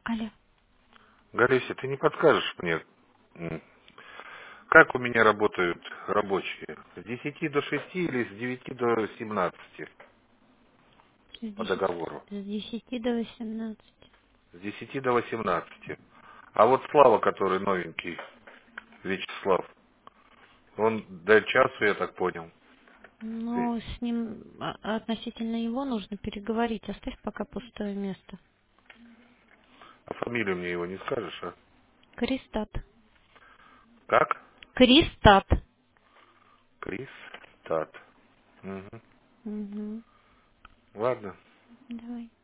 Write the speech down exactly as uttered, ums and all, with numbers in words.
Алло. Галюся, ты не подскажешь мне, м, как у меня работают рабочие? С десяти до шести или с девяти до семнадцати С по десяти, договору? с десяти до восемнадцати. С десяти до восемнадцати. А вот Слава, который новенький, Вячеслав, он до часу, я так понял. Ты- Ну, с ним а, относительно его нужно переговорить. Оставь пока пустое место. А фамилию мне его не скажешь, а? Кристат. Как? Кристат. Крис Тат. Мгм. Угу. Ладно. Давай.